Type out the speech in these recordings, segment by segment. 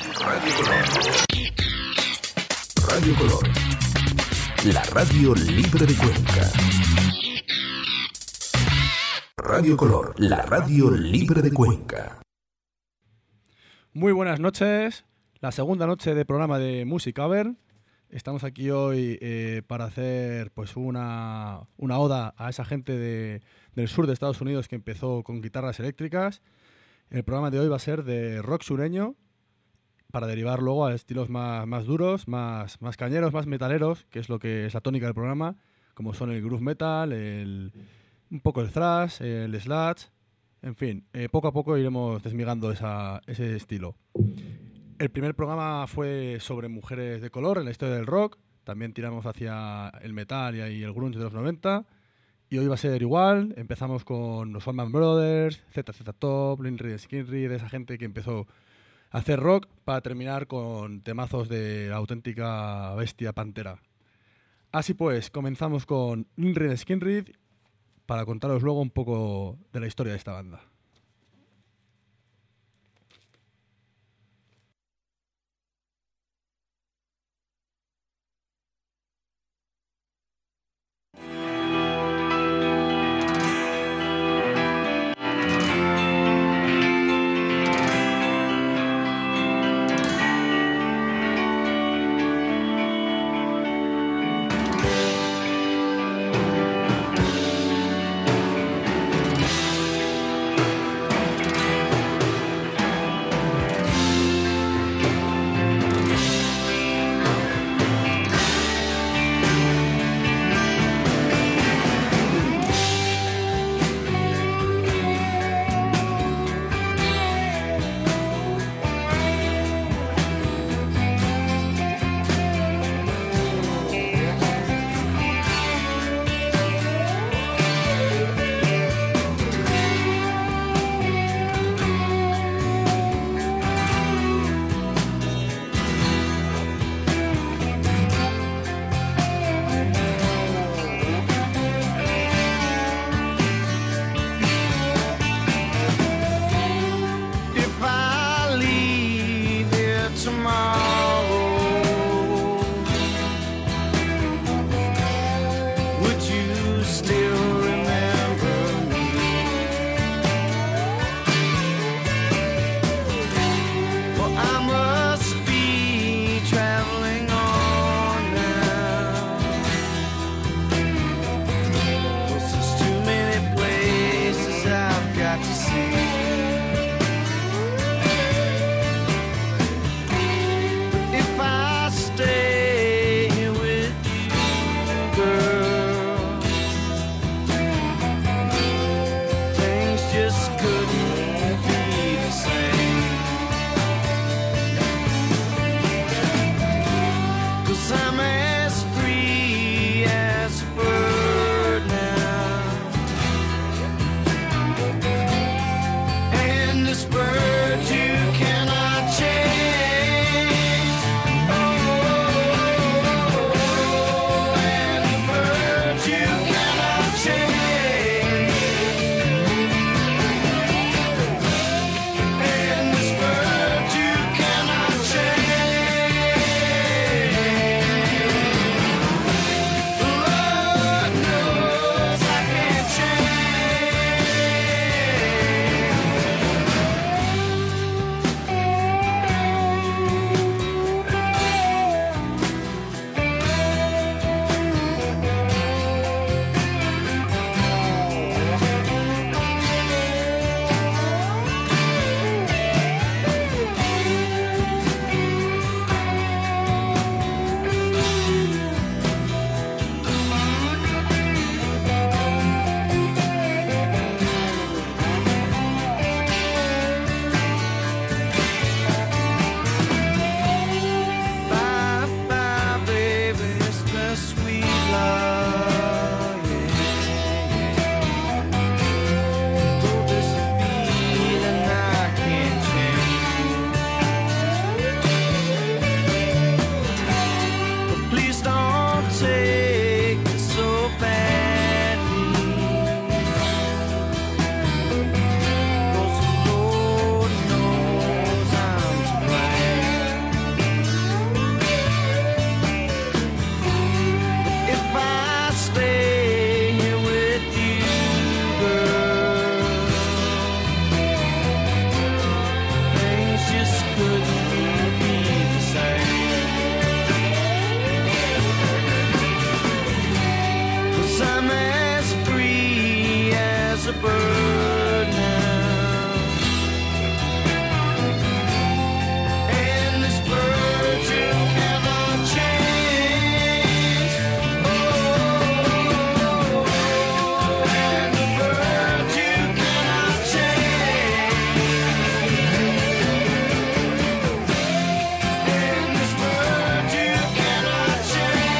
Radio Color. Radio Color. La radio libre de Cuenca. Radio Color, la radio libre de Cuenca. Muy buenas noches, la segunda noche de programa de Music Cover. Estamos aquí hoy para hacer pues una oda a esa gente del sur de Estados Unidos que empezó con guitarras eléctricas. El programa de hoy va a ser de rock sureño, para derivar luego a estilos más duros, más cañeros, más metaleros, que es lo que es la tónica del programa, como son el groove metal, un poco el thrash, el sludge, en fin, poco a poco iremos desmigando ese estilo. El primer programa fue sobre mujeres de color en la historia del rock, también tiramos hacia el metal y el grunge de los 90, y hoy va a ser igual. Empezamos con los Allman Brothers, ZZ Top, Limp Bizkit, Skid, esa gente que empezó a hacer rock, para terminar con temazos de la auténtica bestia pantera. Así pues, comenzamos con Limp Bizkit para contaros luego un poco de la historia de esta banda. a bird now. And this bird you cannot change. Oh, and the bird you cannot change. And this bird you cannot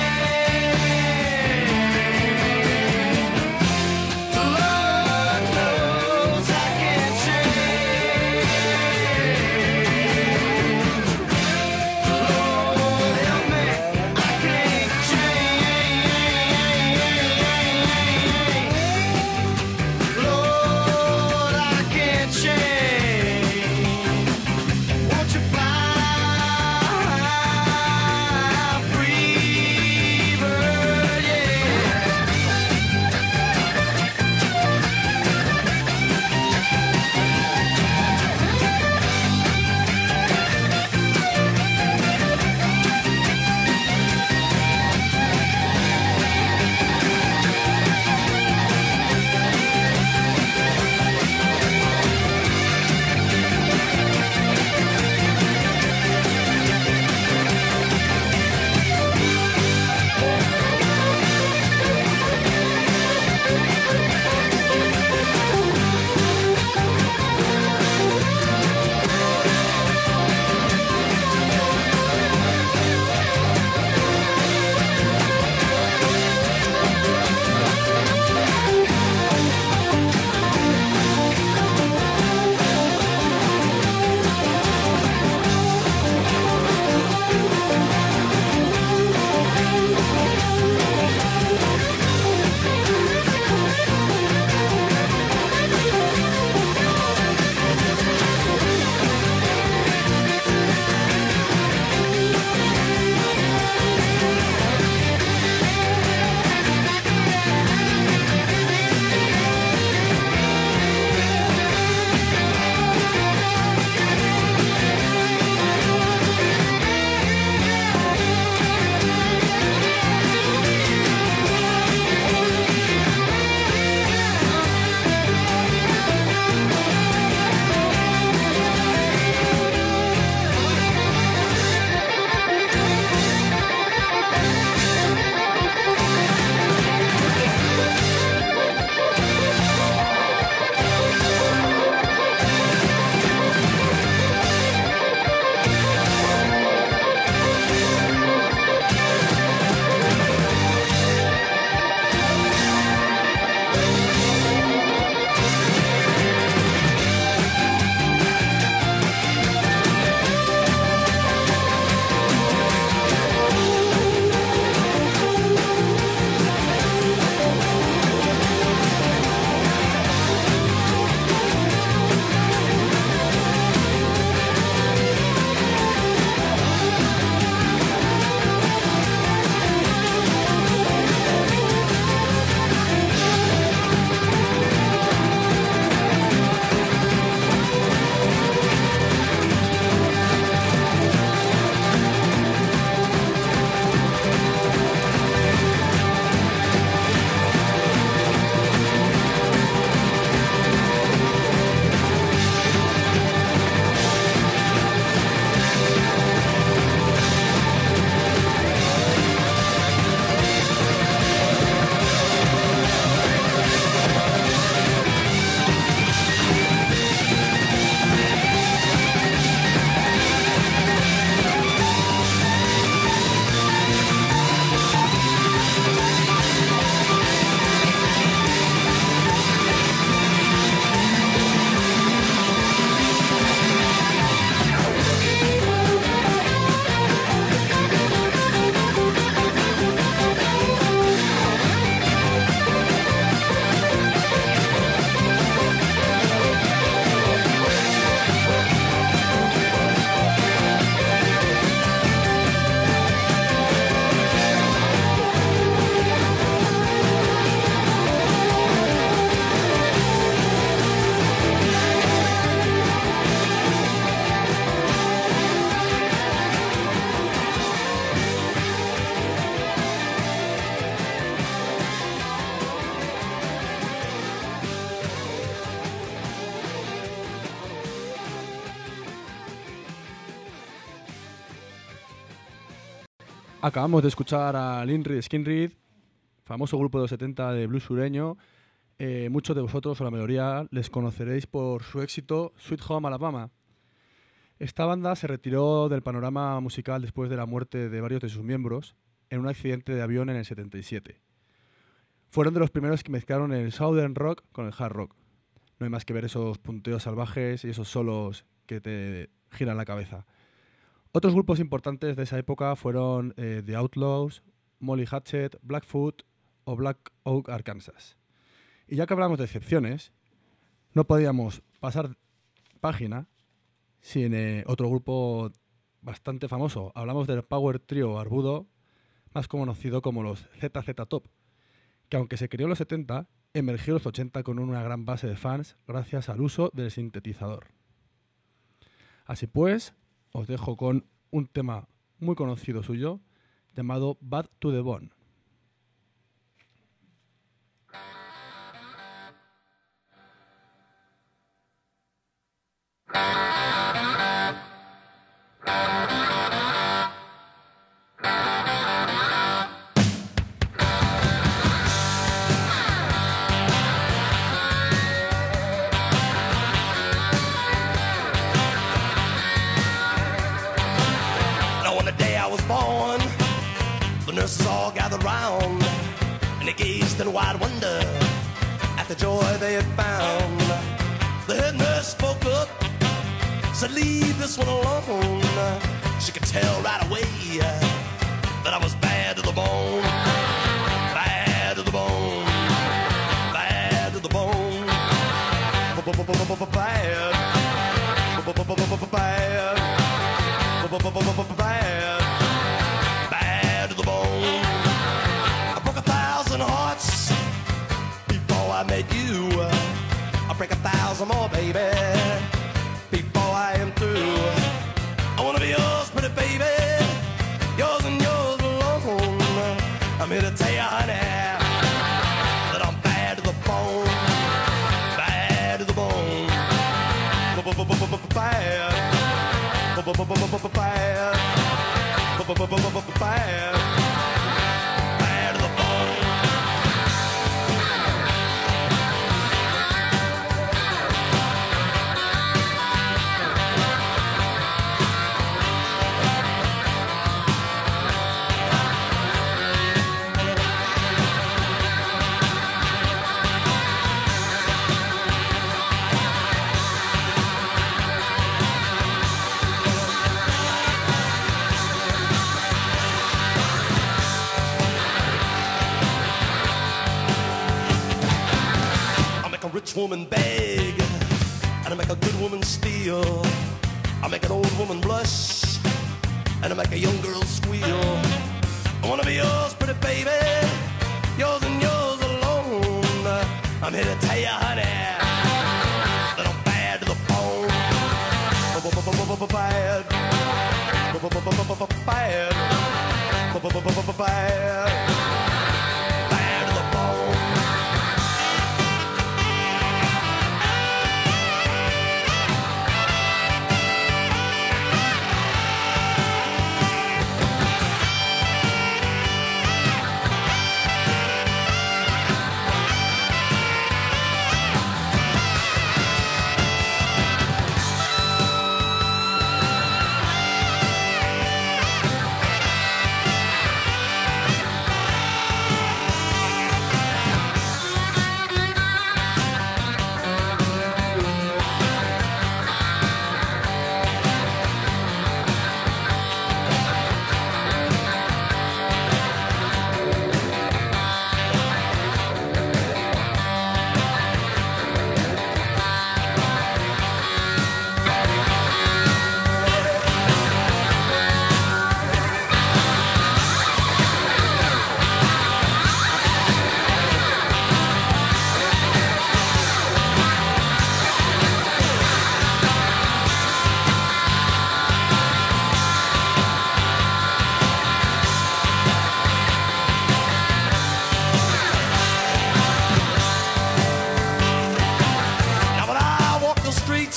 change. Lord knows. Acabamos de escuchar a Lynyrd Skynyrd, famoso grupo de los 70 de blues sureño. Muchos de vosotros, o la mayoría, les conoceréis por su éxito Sweet Home Alabama. Esta banda se retiró del panorama musical después de la muerte de varios de sus miembros en un accidente de avión en el 77. Fueron de los primeros que mezclaron el Southern Rock con el Hard Rock. No hay más que ver esos punteos salvajes y esos solos que te giran la cabeza. Otros grupos importantes de esa época fueron The Outlaws, Molly Hatchet, Blackfoot o Black Oak, Arkansas. Y ya que hablamos de excepciones, no podíamos pasar página sin otro grupo bastante famoso. Hablamos del Power Trio barbudo, más conocido como los ZZ Top, que aunque se creó en los 70, emergió en los 80 con una gran base de fans gracias al uso del sintetizador. Así pues, os dejo con un tema muy conocido suyo llamado Bad to the Bone. Nurses all gathered round, and they gazed in wide wonder at the joy they had found. The head nurse spoke up, said, "Leave this one alone." She could tell right away that I was bad to the bone, bad to the bone, bad to the bone, bad, bad. I broke 1,000 hearts before I met you. I'll break 1,000 more, baby, before I am through. I wanna be yours, pretty baby, yours and yours alone. I'm here to tell you, honey, that I'm bad to the bone, bad to the bone, bad, bad, bad. Rich woman beg, and I make a good woman steal. I make an old woman blush, and I make a young girl squeal. I wanna be yours, pretty baby, yours and yours alone. I'm here to tell you, honey, that I'm bad to the bone, bad, bad, bad to the bone.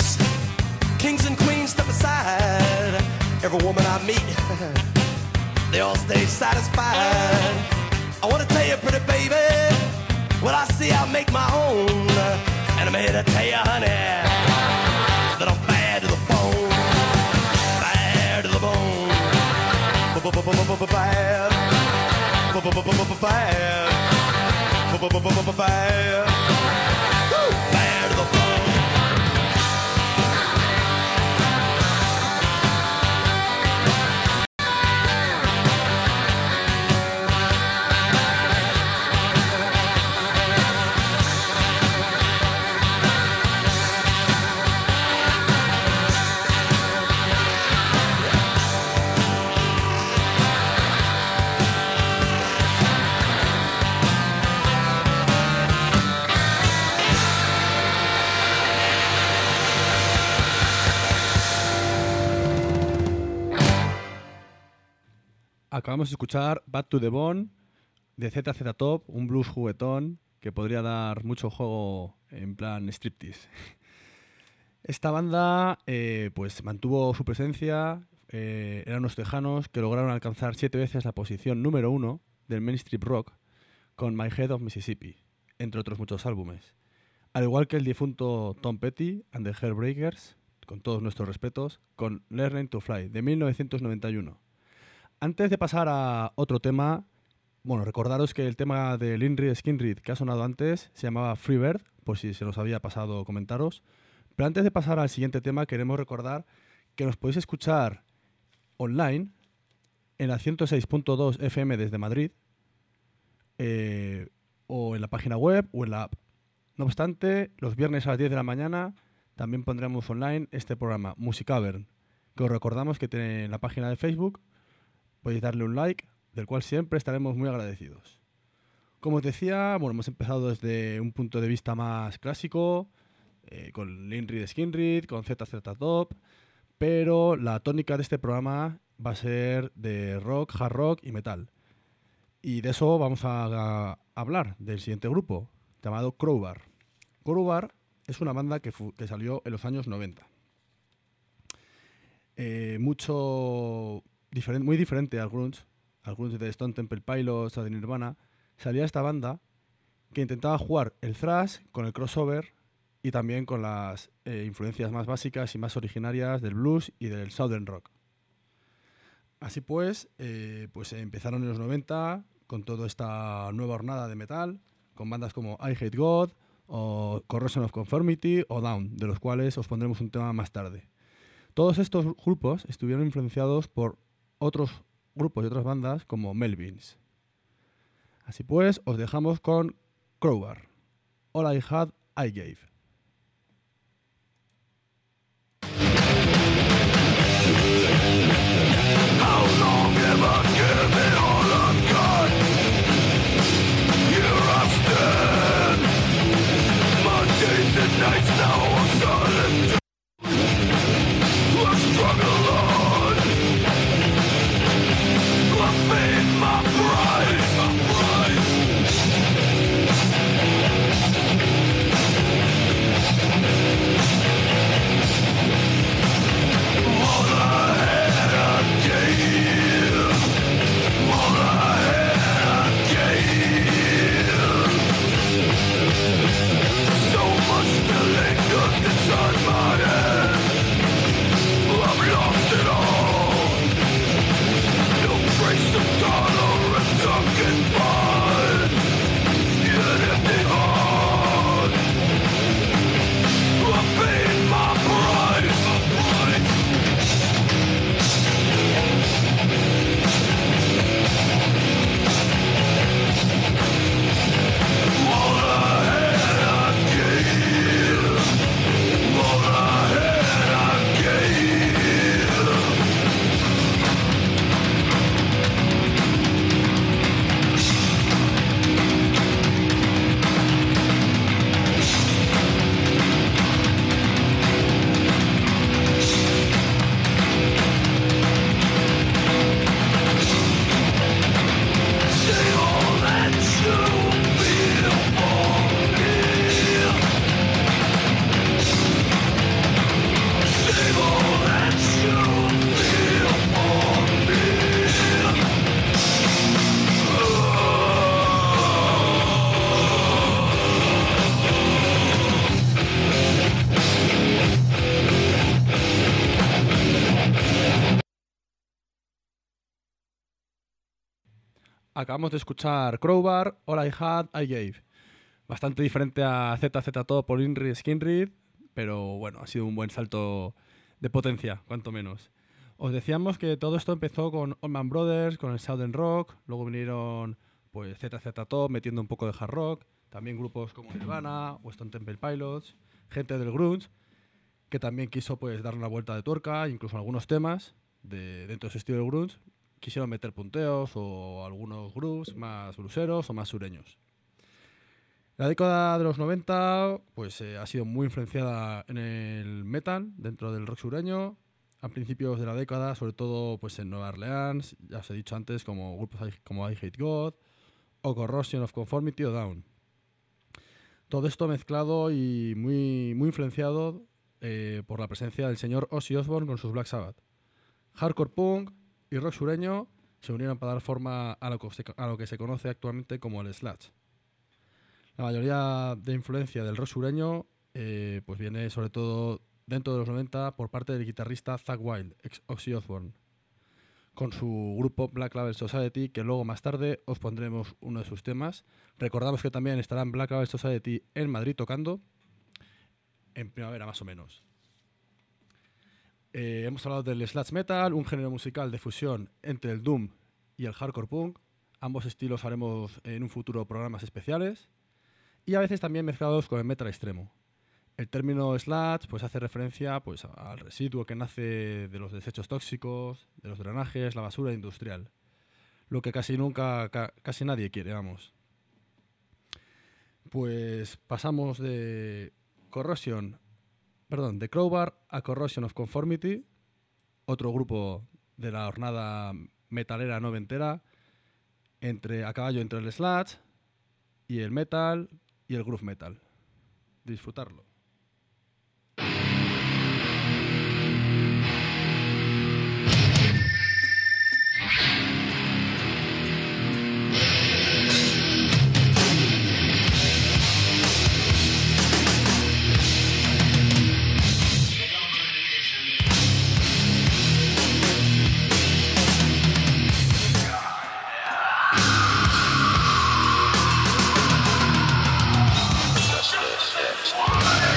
Every woman I meet they all stay satisfied. I wanna tell you, pretty baby, what I see I make my own. And I'm here to tell you, honey, that I'm bad to the bone. Bad to the bone. Bad. Bad. Bad. Bad to the bone. Acabamos de escuchar Bad to the Bone de ZZ Top, un blues juguetón que podría dar mucho juego en plan striptease. Esta banda pues mantuvo su presencia, eran unos tejanos que lograron alcanzar 7 veces la posición número 1 del mainstream rock con My Head of Mississippi, entre otros muchos álbumes. Al igual que el difunto Tom Petty and the Heartbreakers, con todos nuestros respetos, con Learning to Fly de 1991. Antes de pasar a otro tema, bueno, recordaros que el tema de Lynyrd Skynyrd que ha sonado antes se llamaba Freebird, por si se los había pasado comentaros. Pero antes de pasar al siguiente tema, queremos recordar que nos podéis escuchar online en la 106.2 FM desde Madrid, o en la página web o en la app. No obstante, los viernes a las 10 de la mañana también pondremos online este programa, Musicavern, que os recordamos que tiene la página de Facebook. Podéis darle un like, del cual siempre estaremos muy agradecidos. Como os decía, bueno, hemos empezado desde un punto de vista más clásico, con Lynyrd Skynyrd, con ZZ Top, pero la tónica de este programa va a ser de rock, hard rock y metal. Y de eso vamos a hablar, del siguiente grupo, llamado Crowbar. Crowbar es una banda que salió en los años 90. Muy diferente al grunge de Stone Temple Pilots o de Nirvana, salía esta banda que intentaba jugar el thrash con el crossover y también con las influencias más básicas y más originarias del blues y del southern rock. Así pues empezaron en los 90 con toda esta nueva hornada de metal, con bandas como I Hate God o Corrosion of Conformity o Down, de los cuales os pondremos un tema más tarde. Todos estos grupos estuvieron influenciados por otros grupos y otras bandas como Melvins. Así pues, os dejamos con Crowbar, All I Had, I Gave. How long have I given all I've got? Here I stand. My days and nights now are silent. I struggle on. I paid my price. acabamos de escuchar Crowbar, All I Had, I Gave. Bastante diferente a ZZ Top o Inri Skinrid, pero bueno, ha sido un buen salto de potencia, cuanto menos. Os decíamos que todo esto empezó con Allman Brothers, con el Southern Rock, luego vinieron pues ZZ Top metiendo un poco de hard rock, también grupos como Nirvana, Weston Temple Pilots, gente del grunge, que también quiso pues darle una vuelta de tuerca, incluso algunos temas dentro de ese estilo del grunge quisieron meter punteos o algunos grooves más blueseros o más sureños. La década de los 90 pues, ha sido muy influenciada en el metal dentro del rock sureño. A principios de la década, sobre todo pues, en Nueva Orleans, ya os he dicho antes, como grupos como I Hate God o Corrosion of Conformity o Down. Todo esto mezclado y muy influenciado por la presencia del señor Ozzy Osbourne con sus Black Sabbath. Hardcore punk y rock sureño se unieron para dar forma a lo que se conoce actualmente como el sludge. La mayoría de influencia del rock sureño pues viene sobre todo dentro de los 90 por parte del guitarrista Zakk Wylde, ex Ozzy Osbourne, con su grupo Black Label Society, que luego más tarde os pondremos uno de sus temas. Recordamos que también estarán Black Label Society en Madrid tocando en primavera más o menos. Hemos hablado del sludge metal, un género musical de fusión entre el doom y el hardcore punk. Ambos estilos haremos en un futuro programas especiales y a veces también mezclados con el metal extremo. El término sludge pues, hace referencia pues, al residuo que nace de los desechos tóxicos, de los drenajes, la basura industrial. Lo que casi nadie quiere, vamos. Pues pasamos de Crowbar a Corrosion of Conformity, otro grupo de la jornada metalera noventera, a caballo entre el sludge y el metal y el groove metal. Disfrutarlo. What?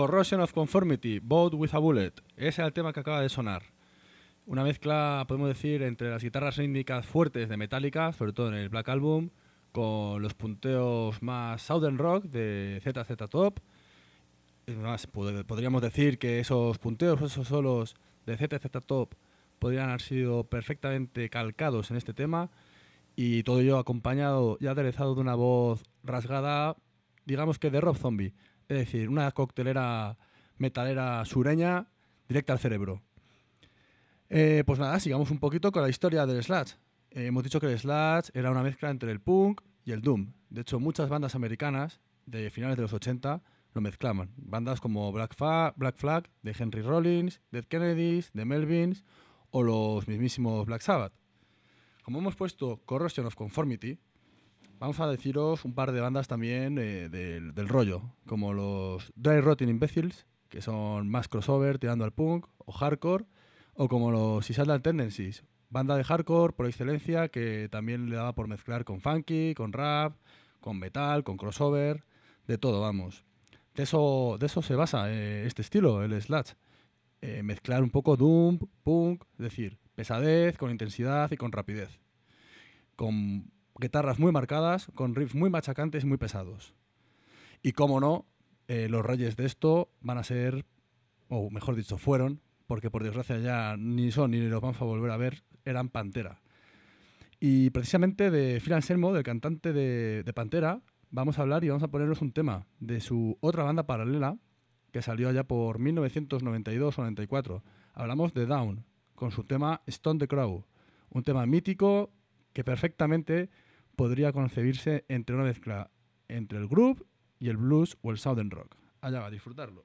Corrosion of Conformity, Boat with a Bullet. Ese era el tema que acaba de sonar. Una mezcla, podemos decir, entre las guitarras rítmicas fuertes de Metallica, sobre todo en el Black Album, con los punteos más Southern Rock de ZZ Top. Es más, podríamos decir que esos punteos, esos solos de ZZ Top podrían haber sido perfectamente calcados en este tema, y todo ello acompañado y aderezado de una voz rasgada, digamos que de Rob Zombie, es decir, una coctelera metalera sureña directa al cerebro. Pues nada, sigamos un poquito con la historia del sludge. Hemos dicho que el sludge era una mezcla entre el punk y el doom. De hecho, muchas bandas americanas de finales de los 80 lo mezclaban. Bandas como Black Flag, de Henry Rollins, Dead Kennedys, The Melvins o los mismísimos Black Sabbath. Como hemos puesto Corrosion of Conformity, vamos a deciros un par de bandas también del rollo, como los Dry Rotting Imbeciles, que son más crossover tirando al punk o hardcore, o como los Suicidal Tendencies, banda de hardcore por excelencia que también le daba por mezclar con funky, con rap, con metal, con crossover, de todo, vamos. De eso se basa este estilo, el sludge. Mezclar un poco doom, punk, es decir, pesadez con intensidad y con rapidez. Con guitarras muy marcadas, con riffs muy machacantes y muy pesados. Y como no, los reyes de esto van a ser, o mejor dicho, fueron, porque por desgracia ya ni son ni los vamos a volver a ver, eran Pantera. Y precisamente de Phil Anselmo, del cantante de Pantera, vamos a hablar y vamos a ponernos un tema de su otra banda paralela, que salió allá por 1992 o 94. Hablamos de Down, con su tema Stone the Crow, un tema mítico que perfectamente podría concebirse entre una mezcla entre el groove y el blues o el southern rock. Allá va, a disfrutarlo.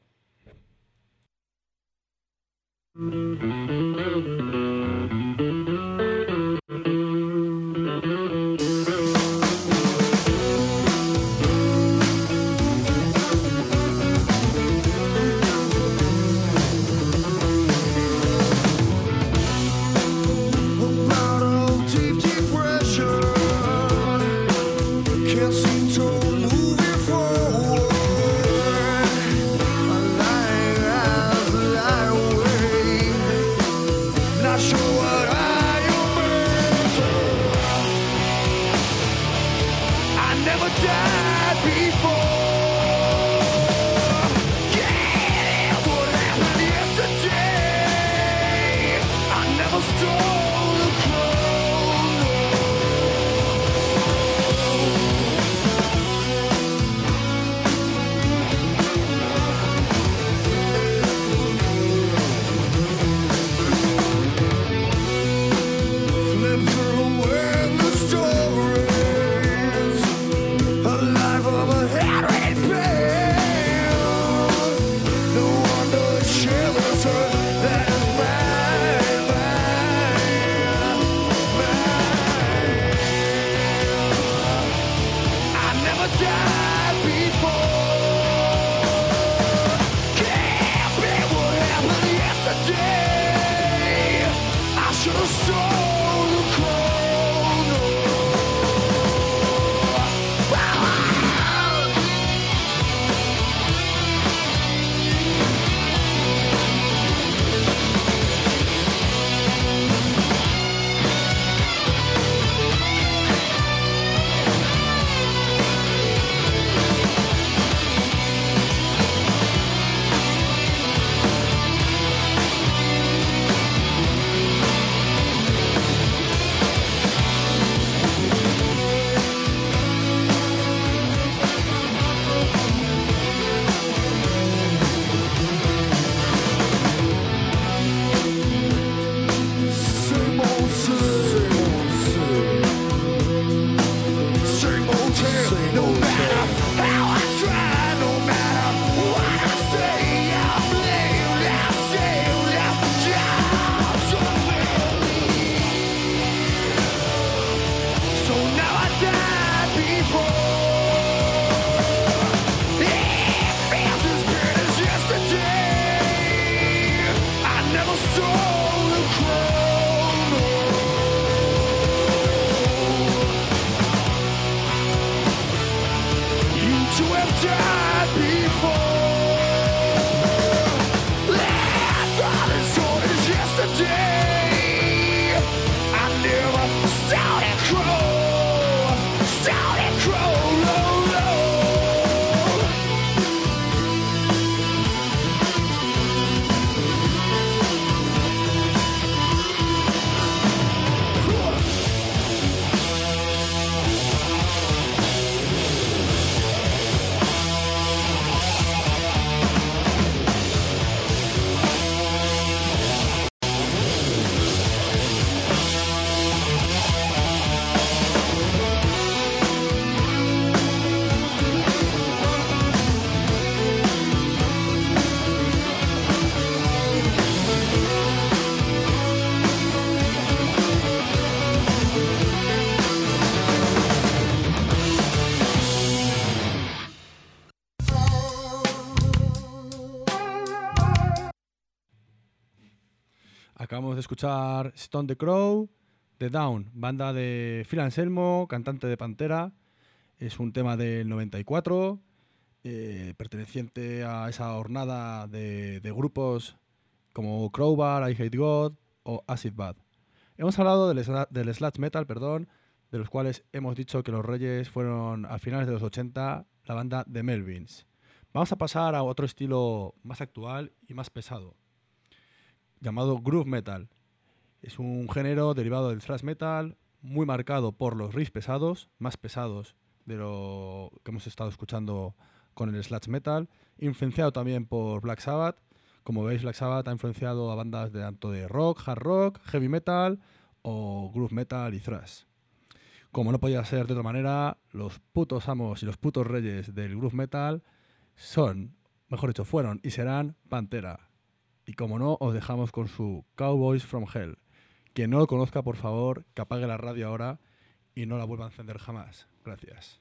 Acabamos de escuchar Stone the Crow, The Down, banda de Phil Anselmo, cantante de Pantera. Es un tema del 94, perteneciente a esa hornada de grupos como Crowbar, I Hate God o Acid Bad. Hemos hablado del sludge metal, de los cuales hemos dicho que los reyes fueron a finales de los 80 la banda The Melvins. Vamos a pasar a otro estilo más actual y más pesado, llamado groove metal. Es un género derivado del thrash metal, muy marcado por los riffs pesados, más pesados de lo que hemos estado escuchando con el sludge metal, influenciado también por Black Sabbath. Como veis, Black Sabbath ha influenciado a bandas de tanto de rock, hard rock, heavy metal o groove metal y thrash. Como no podía ser de otra manera, los putos amos y los putos reyes del groove metal fueron y serán Pantera. Y como no, os dejamos con su Cowboys from Hell. Quien no lo conozca, por favor, que apague la radio ahora y no la vuelva a encender jamás. Gracias.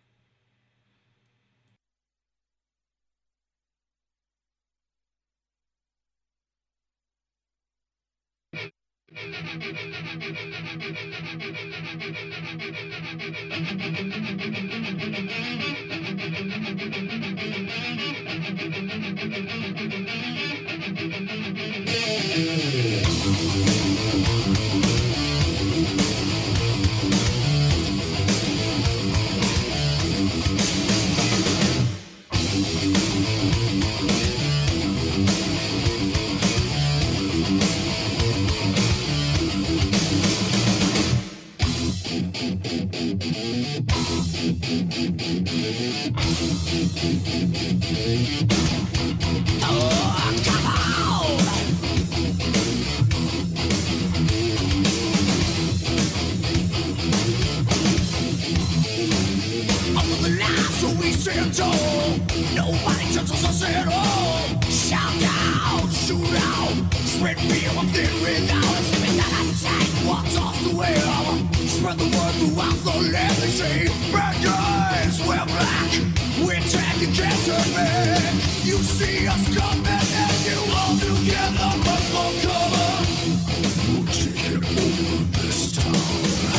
Nobody touches us at all. Shout out, shoot out, spread fear up there without us. Even that attack, what's off the wheel? Spread the word throughout the land. They say, bad guys, we're black. We're taking cancer, man. You see us coming and you all together run for cover. We're taking over this town.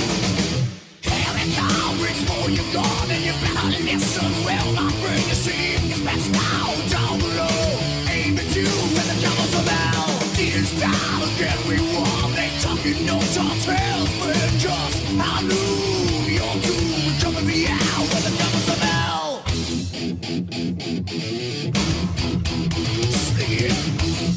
Reach for your gun and you better listen well, my friend. You see, it's best now down below. Aim at you when the cameras are out. Tears down again, we won. They talking no tall tales, but just I knew you're too coming me out when the cameras are out. Sing it.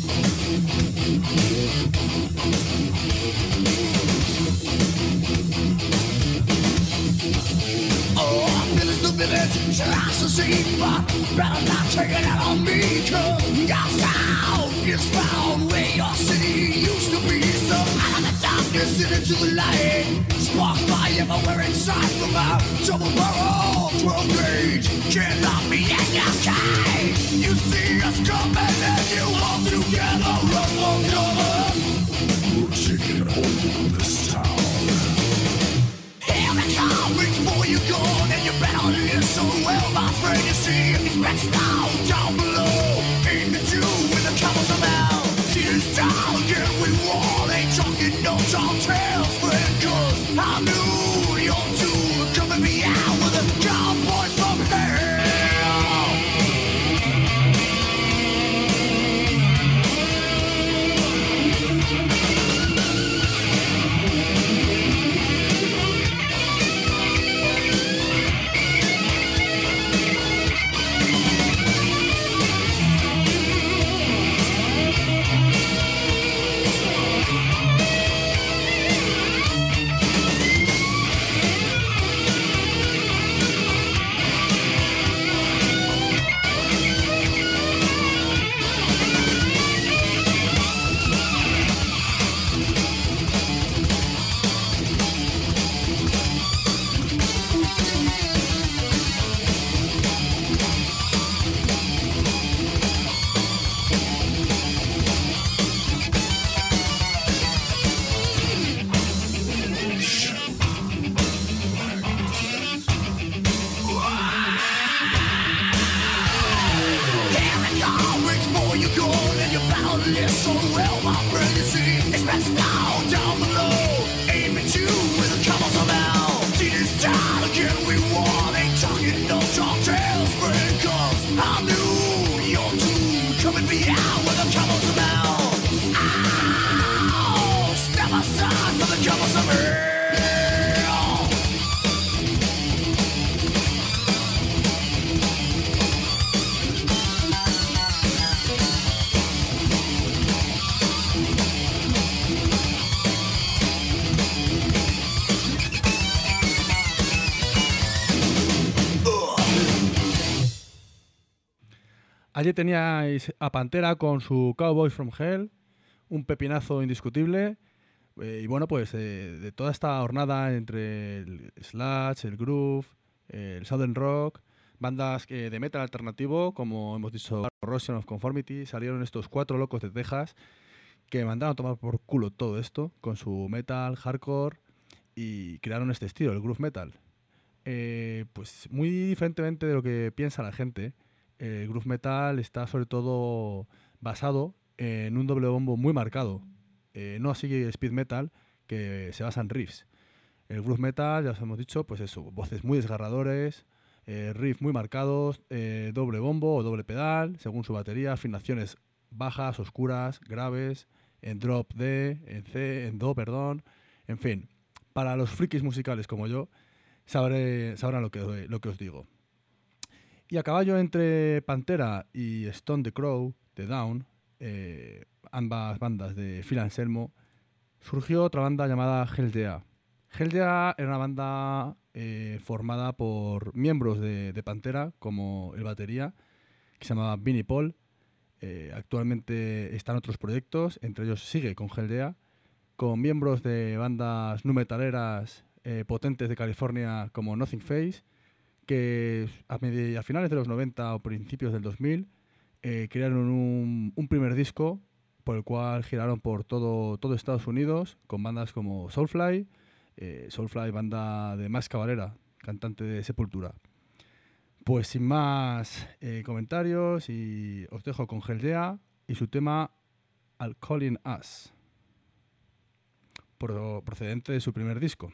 Village, tries to see, but better not take it out on me, cause your sound is found where your city used to be. So out of the darkness and into the light, sparks fly everywhere inside from our double barrel 12 gauge. Can't lock me in your cage. You see us coming and you all together run for cover. We're taking over this town. Here they come, reach for your gun and you better listen well, my friend. You see, it's best now down below. Aim at you when the cameras are out. Tears down, yeah, we won. Ain't talking no tall tales, friend, cause I knew you're too coming me out with the cowboys from hell. Allí teníais a Pantera con su Cowboys from Hell, un pepinazo indiscutible. Y bueno, pues de toda esta jornada entre el sludge, el groove, el southern rock, bandas de metal alternativo, como hemos dicho, Corrosion of Conformity, salieron estos 4 locos de Texas que mandaron a tomar por culo todo esto con su metal, hardcore, y crearon este estilo, el groove metal. Pues muy diferentemente de lo que piensa la gente, el groove metal está sobre todo basado en un doble bombo muy marcado. No así speed metal, que se basa en riffs. El groove metal, ya os hemos dicho, pues eso, voces muy desgarradores, riffs muy marcados, doble bombo o doble pedal, según su batería, afinaciones bajas, oscuras, graves, en drop D, en C, en do, perdón. En fin, para los frikis musicales como yo, sabrán lo que os digo. Y a caballo entre Pantera y Stone the Crow, The Down, ambas bandas de Phil Anselmo, surgió otra banda llamada Hell Yeah. Hell Yeah era una banda formada por miembros de Pantera, como el batería, que se llamaba Vinnie Paul. Actualmente están otros proyectos, entre ellos sigue con Hell Yeah, con miembros de bandas nu metaleras potentes de California como Nothing Face, que a finales de los 90 o principios del 2000 crearon un primer disco por el cual giraron por todo Estados Unidos con bandas como Soulfly, banda de Max Cavalera, cantante de Sepultura. Pues sin más comentarios, y os dejo con Hell Yeah y su tema Al Calling Us, procedente de su primer disco.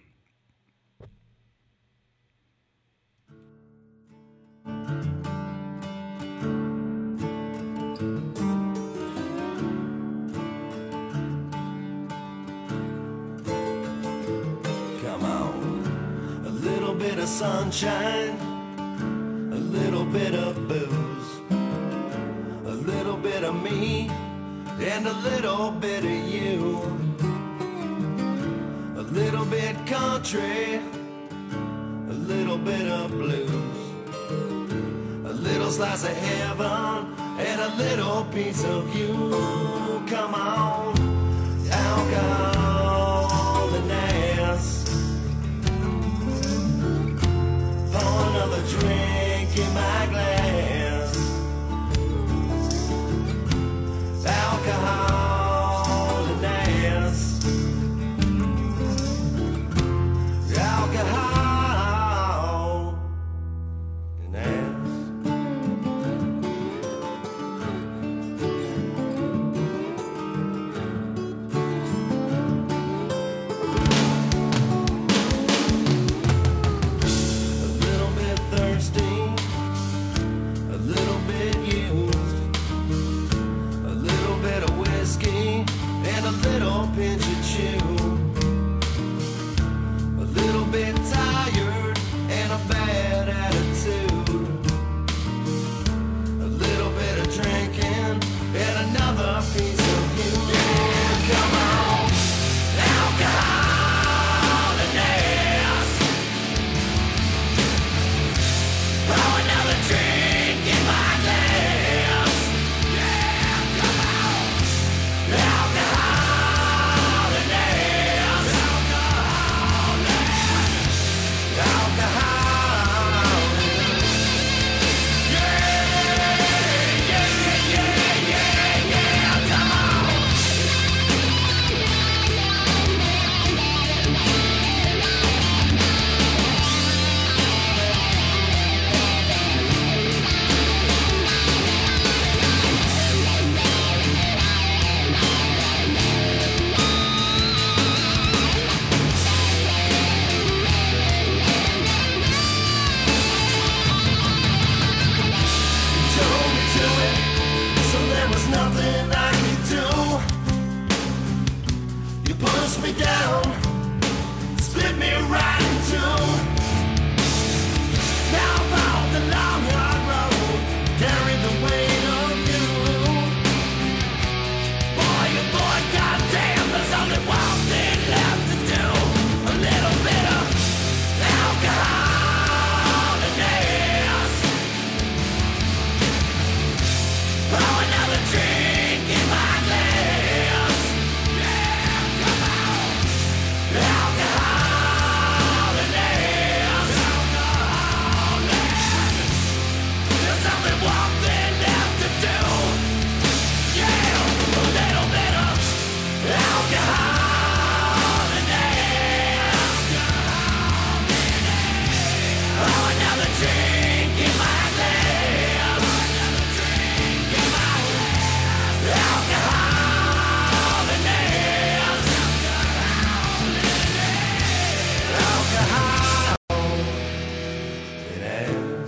Sunshine, a little bit of booze, a little bit of me, and a little bit of you, a little bit country, a little bit of blues, a little slice of heaven, and a little piece of you. Come on, alcohol and ass. Pour another drink in my glass. Alcohol and ass. Alcohol and ass. Alcohol and push me down, split me right in two. Now I'm on the long hard road, carrying the weight of you. Boy, you boy, goddamn, there's only one thing left to do. A little bit of alcohol and yes. Oh, another drink in my glass. Yeah, come on. Alcohol and yes. Alcohol and there's only one thing left to do. Yeah, a little bit of alcohol and yes. Oh, another drink in my glass. Another drink in my glass. Alcohol and yes. Alcohol and yes.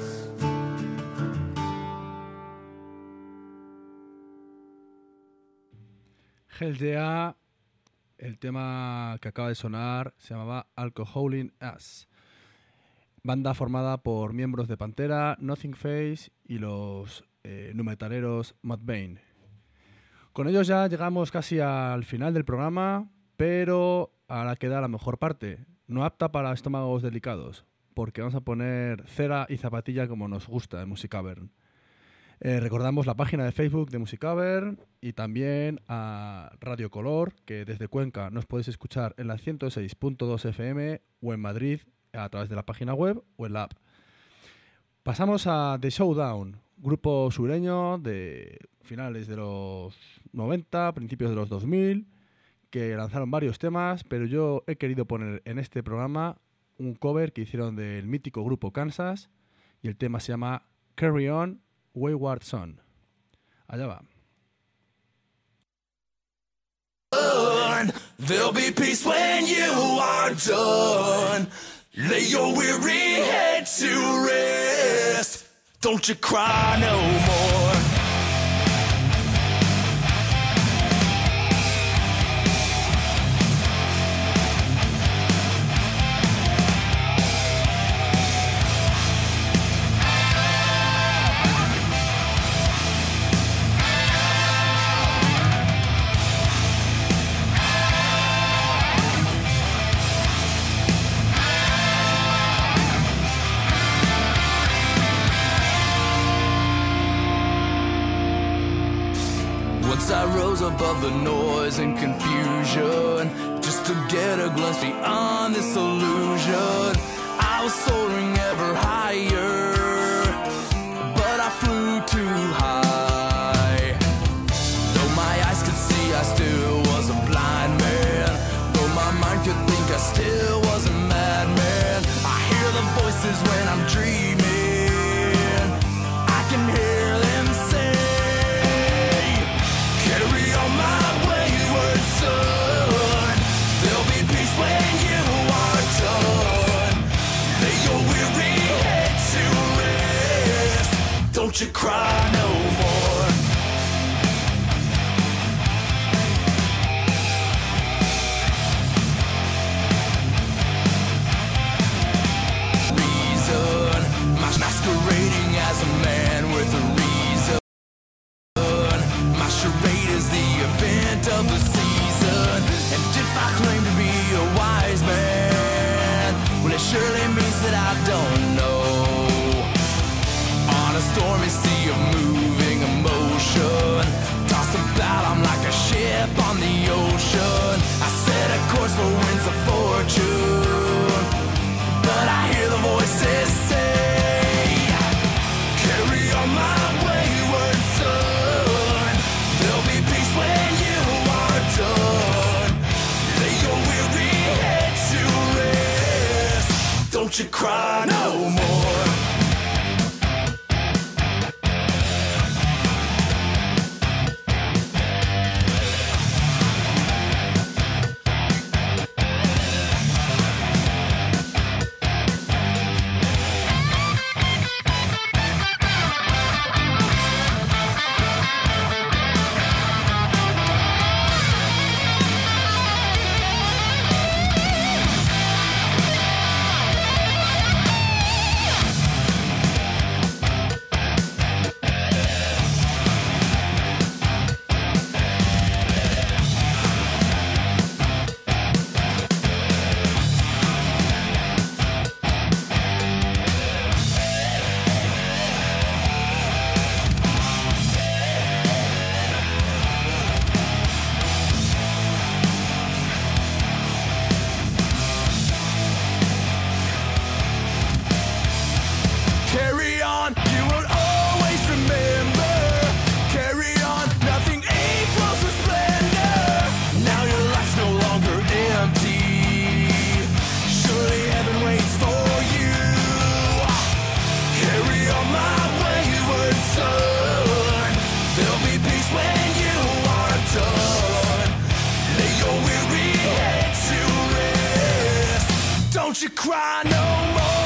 Hell Yeah, el tema que acaba de sonar se llamaba Alcoholin' Us. Banda formada por miembros de Pantera, Nothing Face y los nu metaleros Mudvayne. Con ellos ya llegamos casi al final del programa, pero ahora queda la mejor parte, no apta para estómagos delicados, porque vamos a poner cera y zapatilla como nos gusta en Musicavern. Recordamos la página de Facebook de Musicavern y también a Radio Color, que desde Cuenca nos podéis escuchar en la 106.2 FM o en Madrid a través de la página web o en la app. Pasamos a The Showdown, grupo sureño de finales de los 90, principios de los 2000, que lanzaron varios temas, pero yo he querido poner en este programa un cover que hicieron del mítico grupo Kansas y el tema se llama Carry On, Wayward Son. Allá va. There'll be peace when you are done. Lay your weary head to rest. Don't you cry no more. I rose above the noise and confusion just to get a glimpse beyond this illusion. I was soaring ever higher, but I flew too high. Though my eyes could see, I still was a blind man. Though my mind could think, I still was a madman. I hear the voices when I'm dreaming. I can hear them say, carry on my wayward son. There'll be peace when you are done. Lay your weary head to rest. Don't you cry no more. Reason, masquerading as a man with a reason. My charade is the event of the season. And if I claim to be a wise man, well, it surely means that I don't know. On a stormy sea of moving emotion, tossed about, I'm like a ship on the ocean. I set a course for winds of fortune, but I hear the voices say, carry on my wayward son. There'll be peace when you are done. Lay your weary head to rest. Don't you cry no more. Don't you cry no more.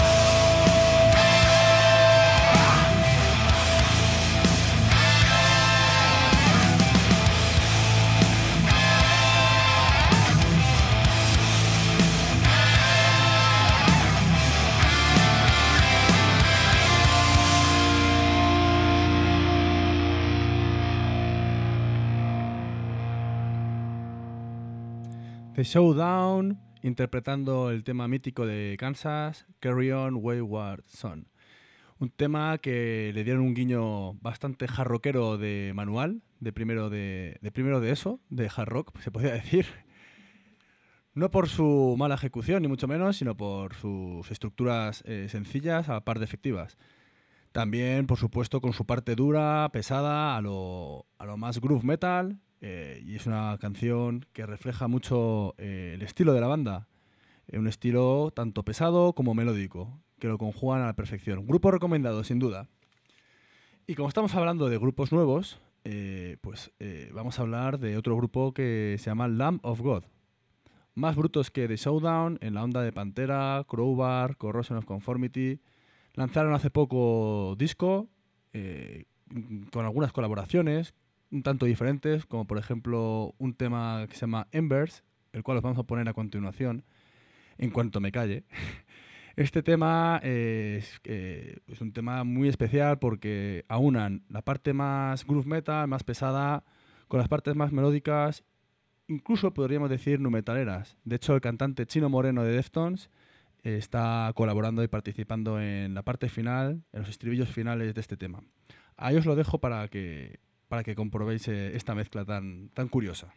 The Showdown, interpretando el tema mítico de Kansas, Carry On Wayward Son. Un tema que le dieron un guiño bastante jarroquero de manual, de primero de eso, de hard rock, se podría decir. No por su mala ejecución, ni mucho menos, sino por sus estructuras sencillas, a la par de efectivas. También, por supuesto, con su parte dura, pesada, a lo más groove metal. Y es una canción que refleja mucho el estilo de la banda. Un estilo tanto pesado como melódico, que lo conjugan a la perfección. Grupo recomendado, sin duda. Y como estamos hablando de grupos nuevos, vamos a hablar de otro grupo que se llama Lamb of God. Más brutos que The Showdown, en la onda de Pantera, Crowbar, Corrosion of Conformity. Lanzaron hace poco disco, con algunas colaboraciones, un tanto diferentes, como por ejemplo un tema que se llama Embers, el cual os vamos a poner a continuación, en cuanto me calle. Este tema es un tema muy especial porque aunan la parte más groove metal, más pesada, con las partes más melódicas, incluso podríamos decir nu metaleras. De hecho, el cantante Chino Moreno de Deftones está colaborando y participando en la parte final, en los estribillos finales de este tema. Ahí os lo dejo para que comprobéis esta mezcla tan curiosa.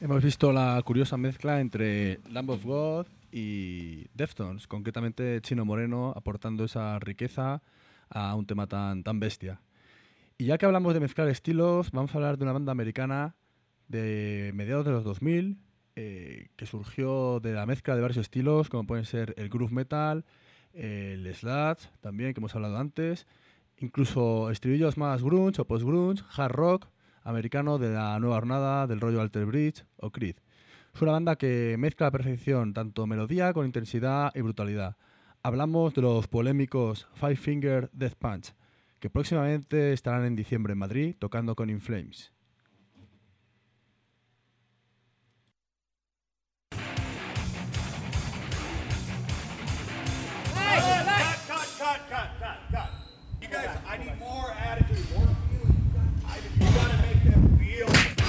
Hemos visto la curiosa mezcla entre Lamb of God y Deftones, concretamente Chino Moreno aportando esa riqueza a un tema tan bestia. Y ya que hablamos de mezclar estilos, vamos a hablar de una banda americana de mediados de los 2000 que surgió de la mezcla de varios estilos, como pueden ser el groove metal, el sludge también, que hemos hablado antes, incluso estribillos más grunge o post-grunge, hard rock americano de la nueva hornada, del rollo Alter Bridge o Creed. Es una banda que mezcla a la perfección tanto melodía con intensidad y brutalidad. Hablamos de los polémicos Five Finger Death Punch, que próximamente estarán en diciembre en Madrid tocando con In Flames. Cut. You guys, I need more attitude, more feeling. You gotta make them feel.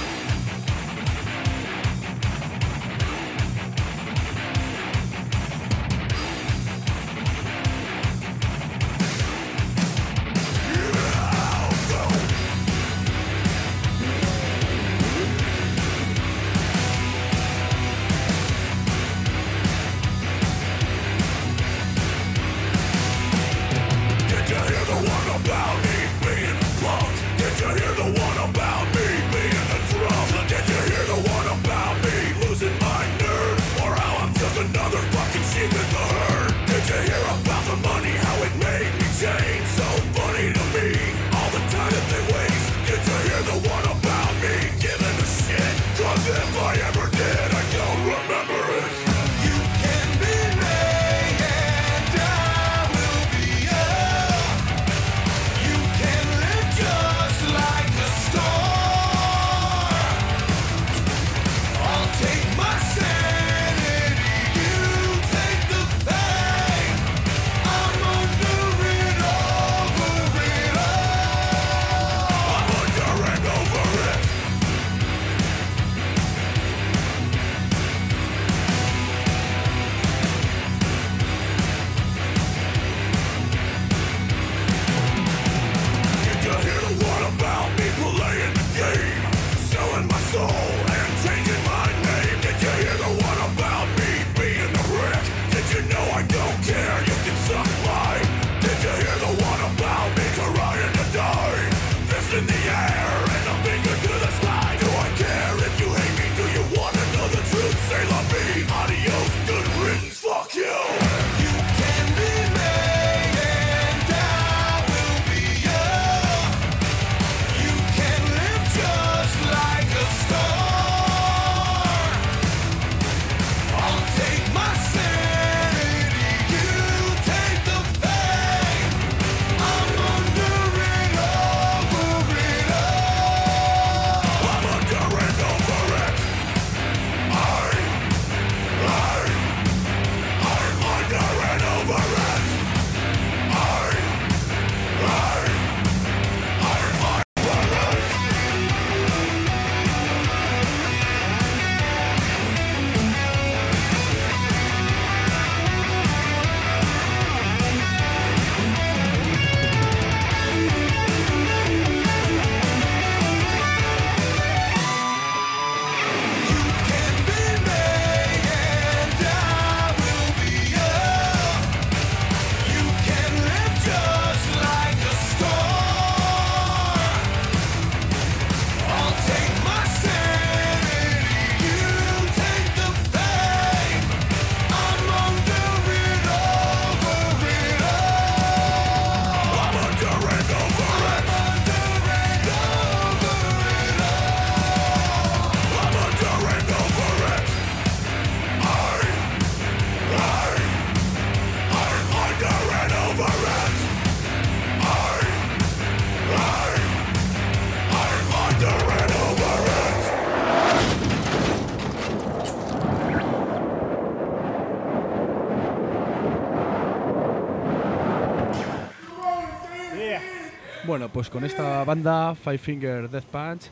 Bueno, pues con esta banda, Five Finger Death Punch,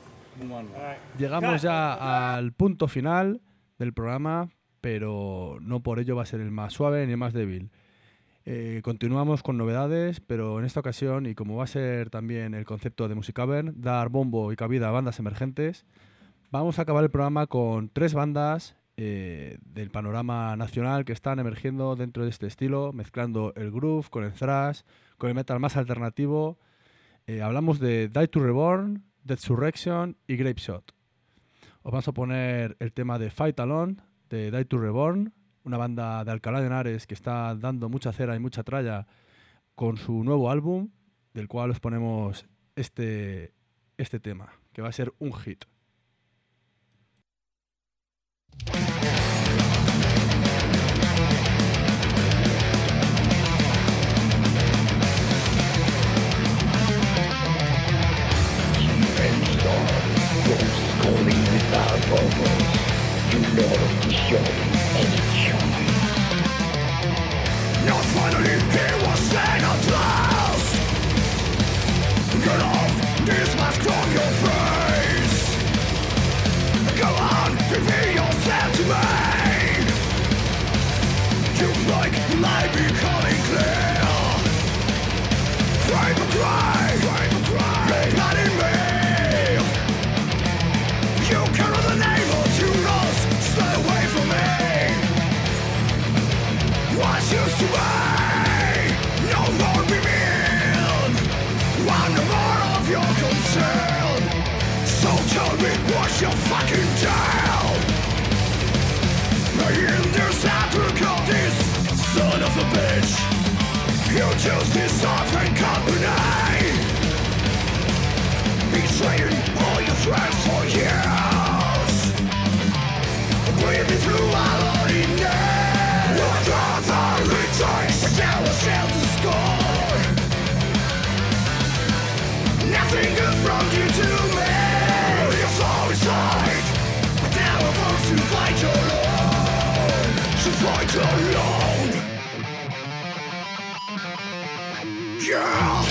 llegamos ya al punto final del programa, pero no por ello va a ser el más suave ni el más débil. Continuamos con novedades, pero en esta ocasión, y como va a ser también el concepto de Musicaver, dar bombo y cabida a bandas emergentes, Vamos a acabar el programa con 3 bandas del panorama nacional que están emergiendo dentro de este estilo, mezclando el groove con el thrash, con el metal más alternativo. Hablamos de Die to Reborn, Deathsurrection y Grapeshot. Os vamos a poner el tema de Fight Alone, de Die to Reborn, una banda de Alcalá de Henares que está dando mucha cera y mucha tralla con su nuevo álbum, del cual os ponemos este tema, que va a ser un hit. Now finally he was stand at last. Get off this mask from your face. Go on, reveal yourself to me. You like light becoming clear. Cry for cry, you're not in me. You carry the name of you lost, stay away from me. What used to be, no more revealed. I'm no more of your concern. So tell me what's your fucking deal. In this difficulties, son of a bitch, you choose this often company. Betraying all your friends for years. Breathing through our loneliness. Now ourselves to score. Nothing good from you to me. You're so inside. Now I'm forced to fight alone. To fight alone. Yeah.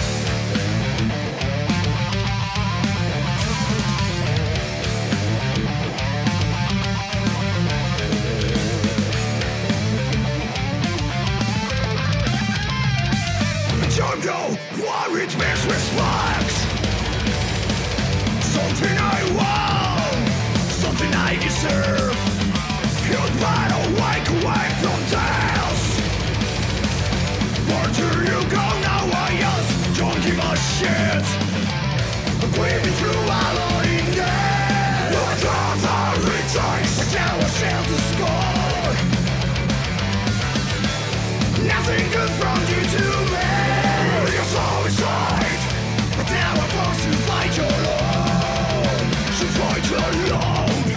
Don't know what it makes respect. Something I want, something I deserve. You'd better wake away from death. Where do you go now? I just don't give a shit. Breathing through our loneliness. What are the returns? Now ourselves to score. Nothing good from you to me. You're so inside. Now I'm forced to fight alone. To fight alone.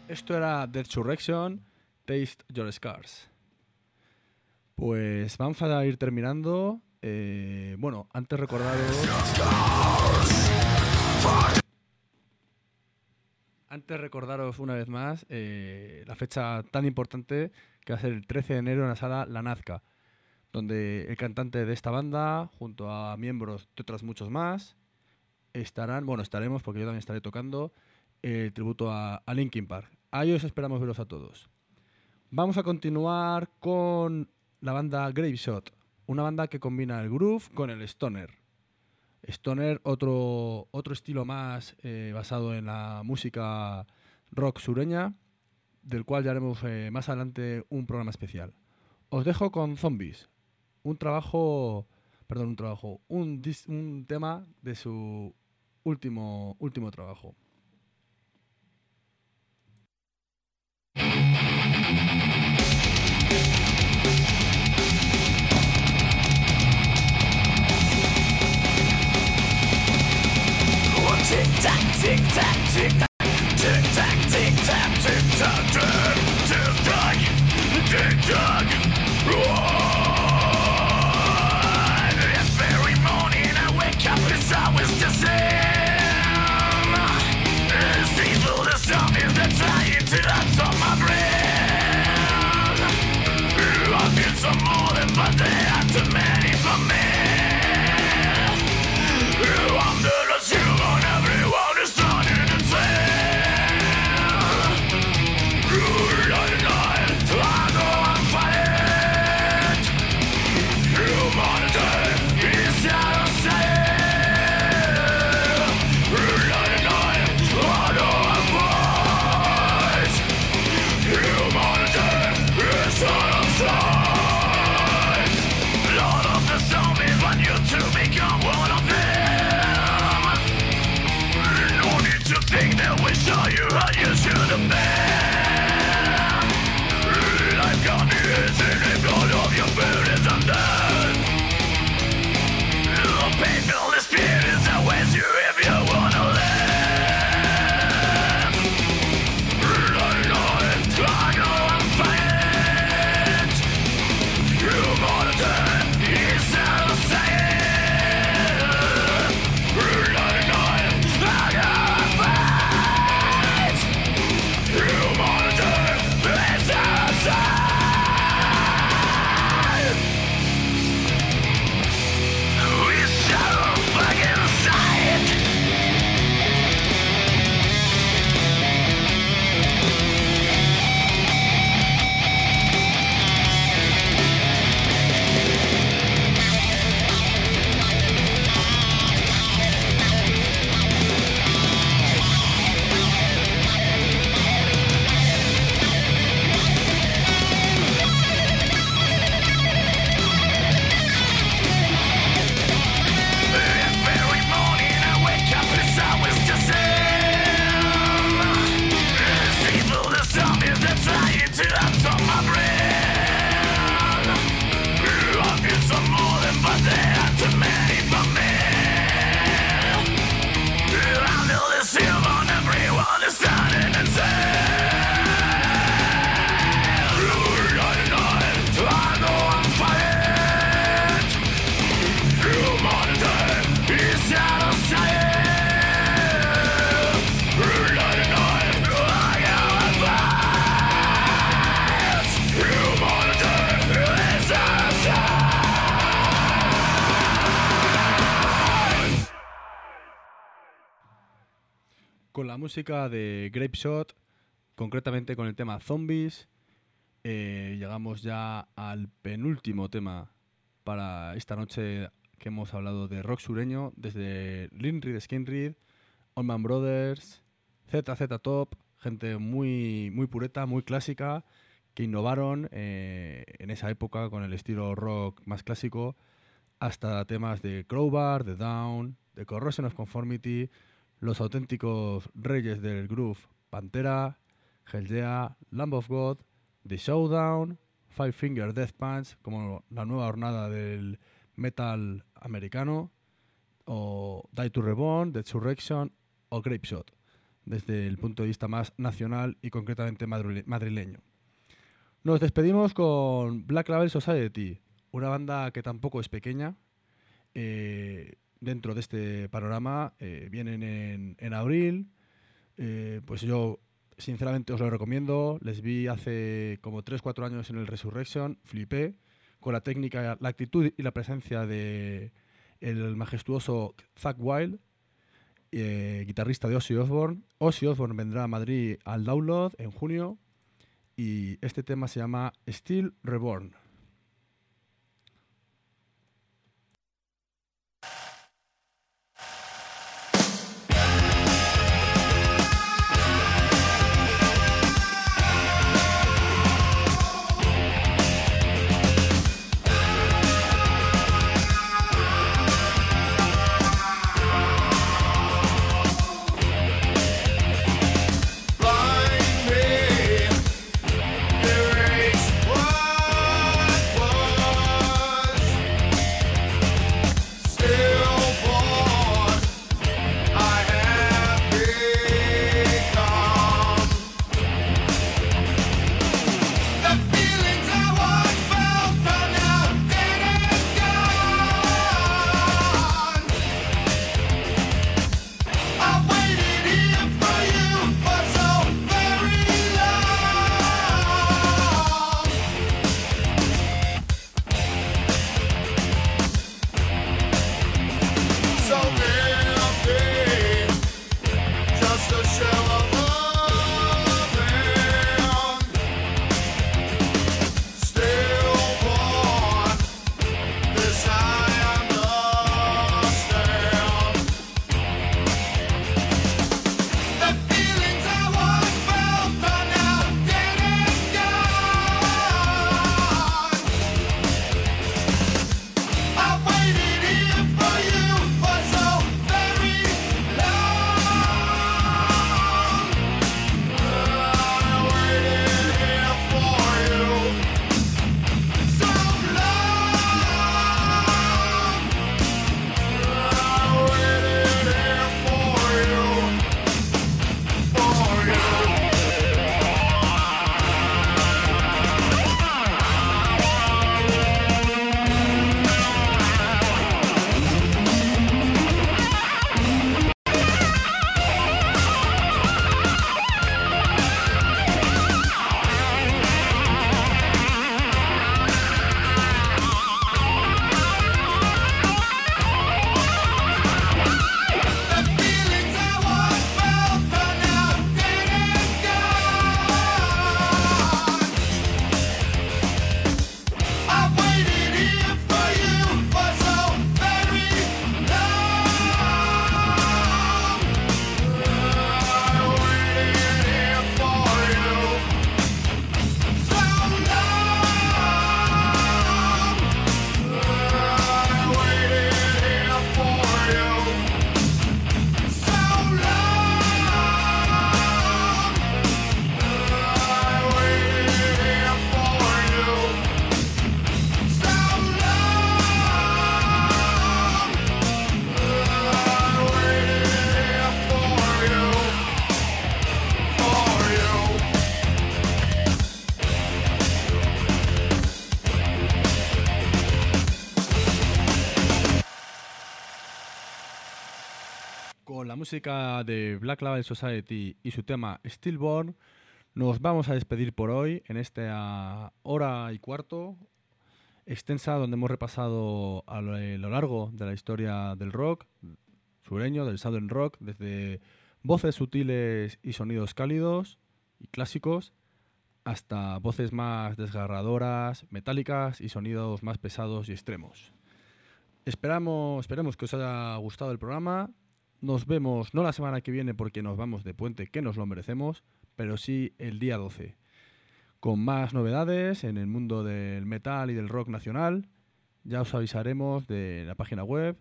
Esto era The Surrection, Taste Your Scars. Pues vamos a ir terminando. Bueno, antes recordaros una vez más la fecha tan importante que va a ser el 13 de enero en la sala La Nazca, donde el cantante de esta banda, junto a miembros de otras muchos más, estaremos, porque yo también estaré tocando, tributo a Linkin Park. A ellos esperamos veros a todos. Vamos a continuar con la banda Graveshot, una banda que combina el groove con el stoner. Stoner, otro estilo más basado en la música rock sureña, del cual ya haremos más adelante un programa especial. Os dejo con Zombies, un tema de su último trabajo. Tick tack, tick tack, tick tack, tick tack, tick tack, tick tack, tick tack, tick tack. Every morning I wake up, it's always the same. It's evil, the zombies that trying to absorb my brain. I've been some more than, but they are too many for me. I'm the lost human, everyone is turning insane. Night, I go and fight. Humanity is out of sight. Night, I go and fight. Humanity is out of sight. Lord of the zombies want you to become one of them. To think that we saw you how you should have been. Life gone is in the blood of your fears and death. The painful experience that waits you if you wanna live. Night, I go and fight. Humanity is out of sight. Night, I go. Con la música de Graveshot, concretamente con el tema Zombies, llegamos ya al penúltimo tema para esta noche que hemos hablado de rock sureño, desde Limp Skinrid, Allman Brothers, ZZ Top, gente muy, muy pureta, muy clásica, que innovaron en esa época con el estilo rock más clásico, hasta temas de Crowbar, The Down, The Corrosion of Conformity, los auténticos reyes del groove, Pantera, Hell Yeah, Lamb of God, The Showdown, Five Finger Death Punch, como la nueva hornada del metal americano, o Die to Reborn, The Surrection o Graveshot. desde el punto de vista más nacional y concretamente madrileño. Nos despedimos con Black Label Society, una banda que tampoco es pequeña. Dentro de este panorama vienen en abril. Pues yo sinceramente os lo recomiendo. Les vi hace como 3-4 años en el Resurrection, flipé con la técnica, la actitud y la presencia de el majestuoso Zakk Wylde, guitarrista de Ozzy Osbourne. Ozzy Osbourne vendrá a Madrid al Download en junio y este tema se llama Still Reborn. Con la música de Black Label Society y su tema Stillborn, nos vamos a despedir por hoy en esta hora y cuarto extensa donde hemos repasado a lo largo de la historia del rock sureño, del Southern Rock, desde voces sutiles y sonidos cálidos y clásicos hasta voces más desgarradoras, metálicas y sonidos más pesados y extremos. Esperemos que os haya gustado el programa. Nos vemos no la semana que viene porque nos vamos de puente, que nos lo merecemos, pero sí el día 12, con más novedades en el mundo del metal y del rock nacional. Ya os avisaremos de la página web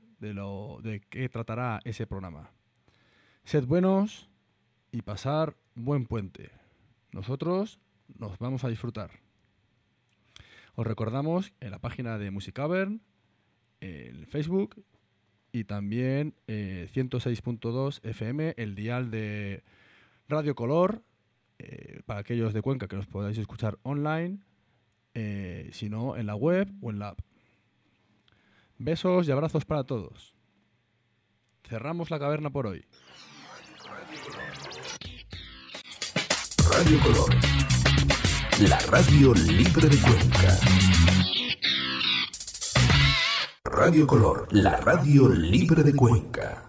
de qué tratará ese programa. Sed buenos y pasar buen puente. Nosotros nos vamos a disfrutar. Os recordamos en la página de Music Cavern, en Facebook y también 106.2 FM, el dial de Radio Color, para aquellos de Cuenca que nos podáis escuchar online, si no en la web o en la app. Besos y abrazos para todos. Cerramos la caverna por hoy. Radio Color, la radio libre de Cuenca. Radio Color, la radio libre de Cuenca.